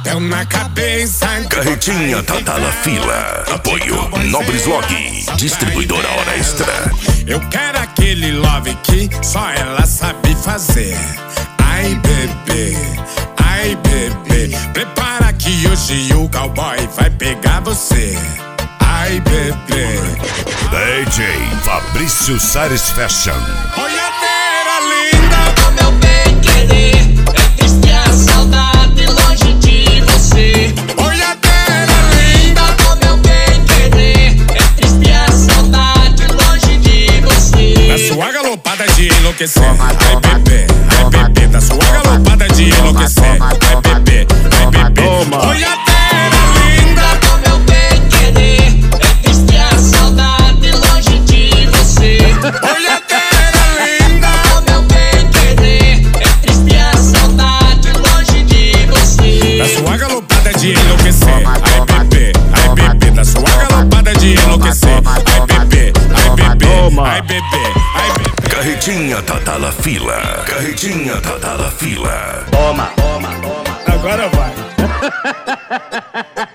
chapéu na cabeça. Carretinha tá na fila. Apoio Nobres Log, distribuidora Hora Extra. Eu quero aquele love que só ela sabe fazer. Ai bebê, ai bebê, prepara que hoje o cowboy vai pegar você. Ai bebê. DJ Fabrício Sares Fashion. Olhadeira linda do meu bem querer, é triste a saudade longe de você. Olhadeira linda do meu bem querer, é triste a saudade longe de você. da sua galopada de enlouquecer. Ai bebê, da sua galopada de enlouquecer. Ai bebê, olhadeira linda do meu bem querer, é triste a saudade longe de você. olhadeira linda do meu bem querer, é triste a saudade longe de você. da sua galopada de enlouquecer. Ai bebê, da sua galopada de enlouquecer. Ai bebê, ai bebê, ai bebê. Carretinha tá na fila. Carretinha tá na fila. Toma. Agora vai.